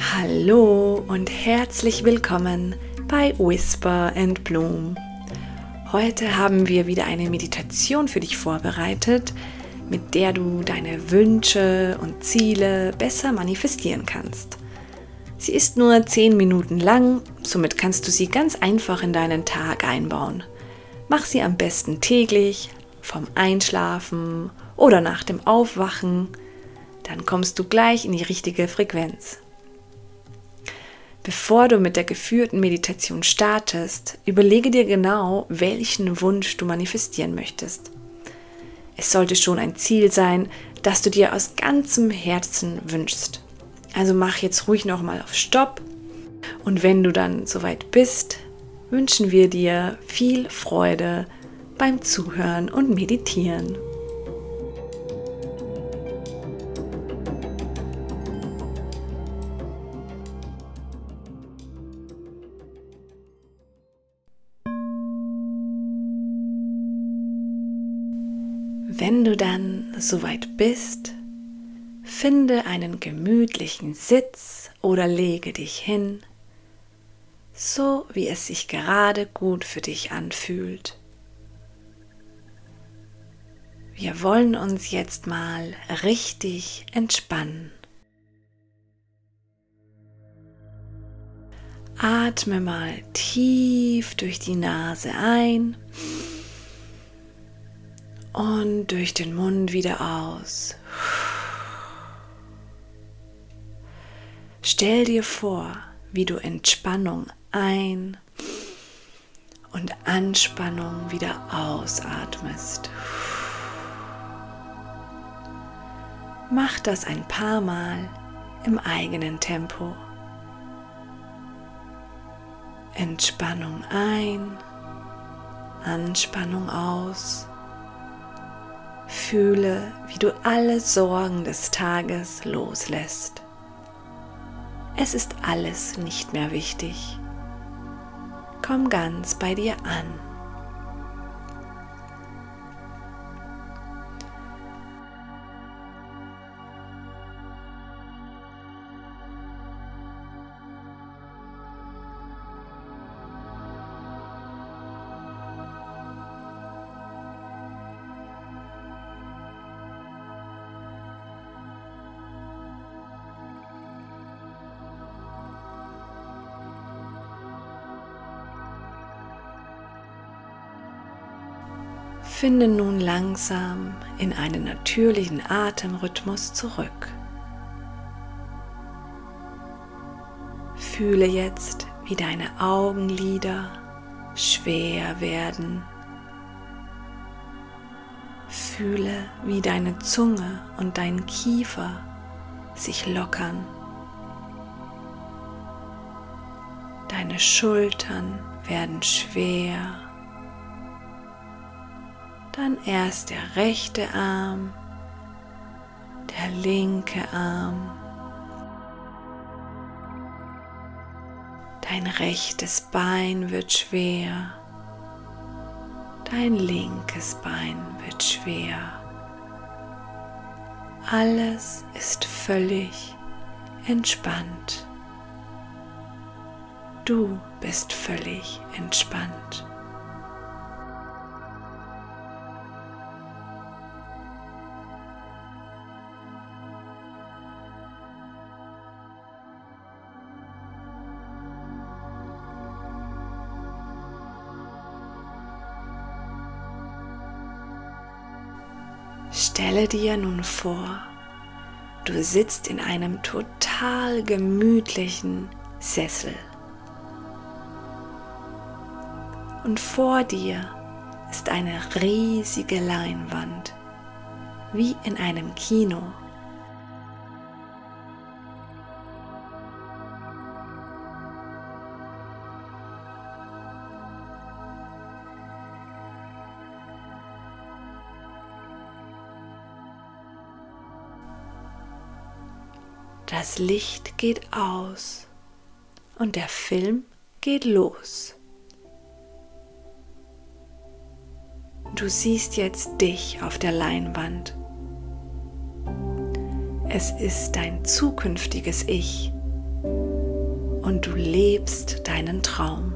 Hallo und herzlich willkommen bei Whisper and Bloom. Heute haben wir wieder eine Meditation für dich vorbereitet, mit der du deine Wünsche und Ziele besser manifestieren kannst. Sie ist nur 10 Minuten lang, somit kannst du sie ganz einfach in deinen Tag einbauen. Mach sie am besten täglich, vom Einschlafen oder nach dem Aufwachen, dann kommst du gleich in die richtige Frequenz. Bevor du mit der geführten Meditation startest, überlege dir genau, welchen Wunsch du manifestieren möchtest. Es sollte schon ein Ziel sein, das du dir aus ganzem Herzen wünschst. Also mach jetzt ruhig nochmal auf Stopp und wenn du dann soweit bist, wünschen wir dir viel Freude beim Zuhören und Meditieren. Wenn du dann soweit bist, finde einen gemütlichen Sitz oder lege dich hin, so wie es sich gerade gut für dich anfühlt. Wir wollen uns jetzt mal richtig entspannen. Atme mal tief durch die Nase ein und durch den Mund wieder aus. Stell dir vor, wie du Entspannung ein- und Anspannung wieder ausatmest. Mach das ein paar Mal im eigenen Tempo. Entspannung ein, Anspannung aus. Fühle, wie du alle Sorgen des Tages loslässt. Es ist alles nicht mehr wichtig. Komm ganz bei dir an. Finde nun langsam in einen natürlichen Atemrhythmus zurück. Fühle jetzt, wie deine Augenlider schwer werden. Fühle, wie deine Zunge und dein Kiefer sich lockern. Deine Schultern werden schwer. Dann erst der rechte Arm, der linke Arm, dein rechtes Bein wird schwer, dein linkes Bein wird schwer. Alles ist völlig entspannt. Du bist völlig entspannt. Stelle dir nun vor, du sitzt in einem total gemütlichen Sessel. Und vor dir ist eine riesige Leinwand, wie in einem Kino. Das Licht geht aus und der Film geht los. Du siehst jetzt dich auf der Leinwand. Es ist dein zukünftiges Ich, und du lebst deinen Traum.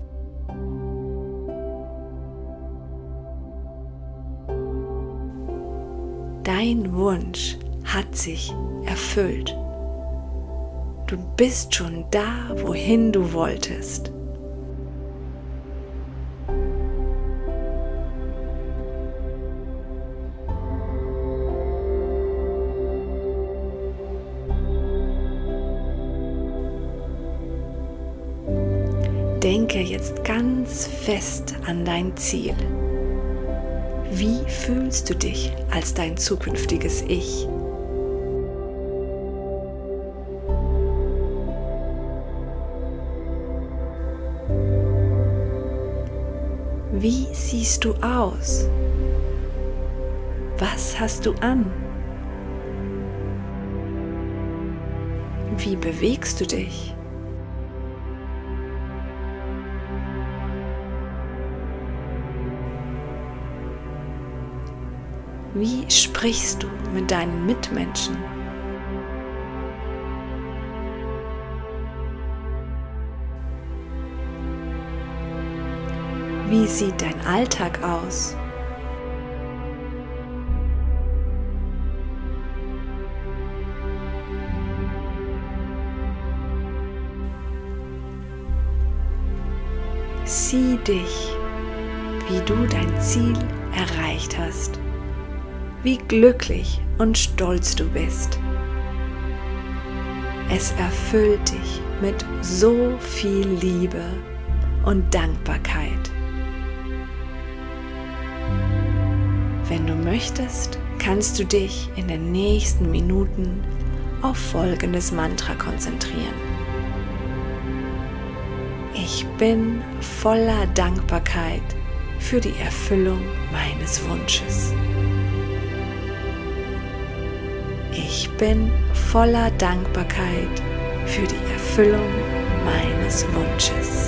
Dein Wunsch hat sich erfüllt. Du bist schon da, wohin du wolltest. Denke jetzt ganz fest an dein Ziel. Wie fühlst du dich als dein zukünftiges Ich? Wie siehst du aus? Was hast du an? Wie bewegst du dich? Wie sprichst du mit deinen Mitmenschen? Wie sieht dein Alltag aus? Sieh dich, wie du dein Ziel erreicht hast. Wie glücklich und stolz du bist. Es erfüllt dich mit so viel Liebe und Dankbarkeit. Wenn du möchtest, kannst du dich in den nächsten Minuten auf folgendes Mantra konzentrieren. Ich bin voller Dankbarkeit für die Erfüllung meines Wunsches. Ich bin voller Dankbarkeit für die Erfüllung meines Wunsches.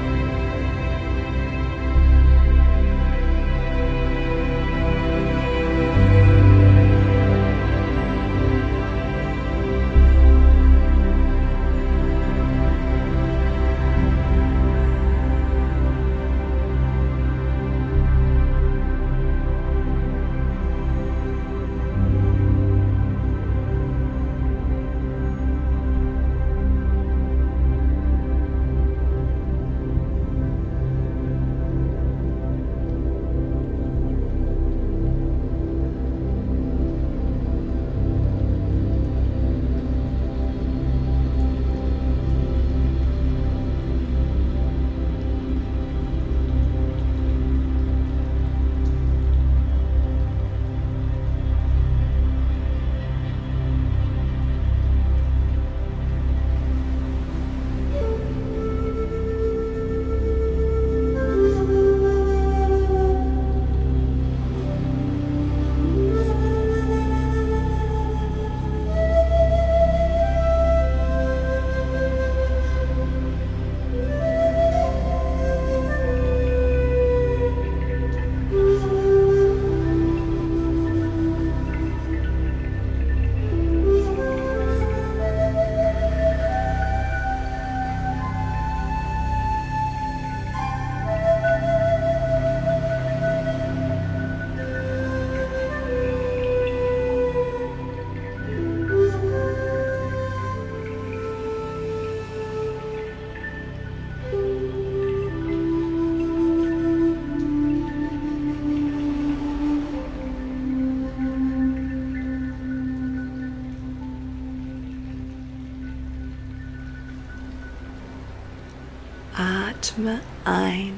Atme ein.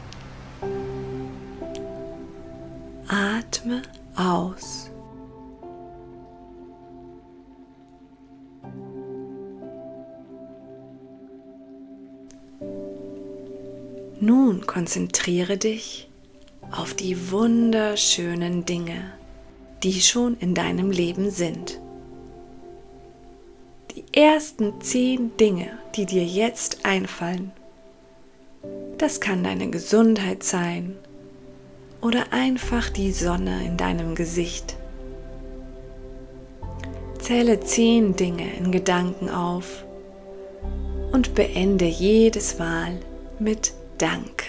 Atme aus. Nun konzentriere dich auf die wunderschönen Dinge, die schon in deinem Leben sind. Die ersten 10 Dinge, die dir jetzt einfallen. Das kann deine Gesundheit sein oder einfach die Sonne in deinem Gesicht. Zähle 10 Dinge in Gedanken auf und beende jedes Mal mit Danke.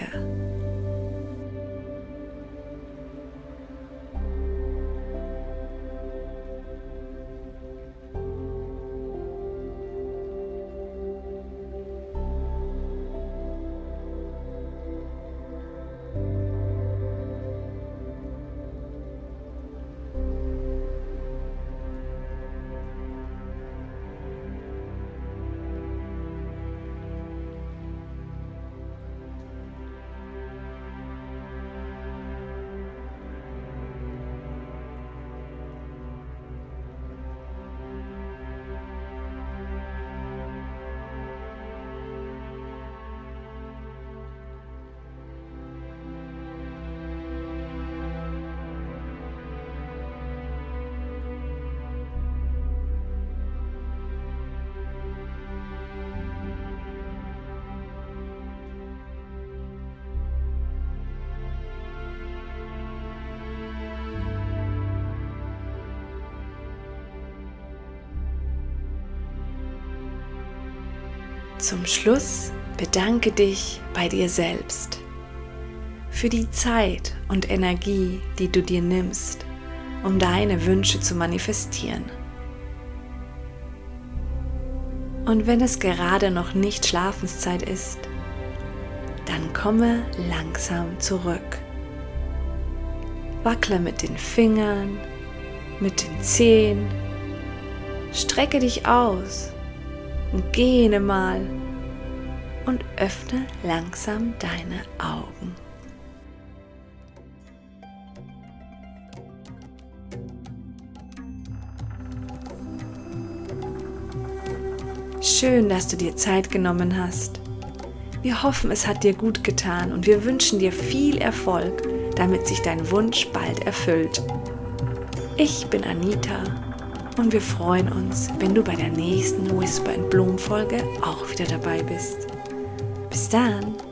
Zum Schluss bedanke dich bei dir selbst für die Zeit und Energie, die du dir nimmst, um deine Wünsche zu manifestieren. Und wenn es gerade noch nicht Schlafenszeit ist, dann komme langsam zurück. Wackle mit den Fingern, mit den Zehen, strecke dich aus und gähne mal und öffne langsam deine Augen. Schön, dass du dir Zeit genommen hast. Wir hoffen, es hat dir gut getan und wir wünschen dir viel Erfolg, damit sich dein Wunsch bald erfüllt. Ich bin Anita und wir freuen uns, wenn du bei der nächsten Whisper & Bloom Folge auch wieder dabei bist. Bis dann!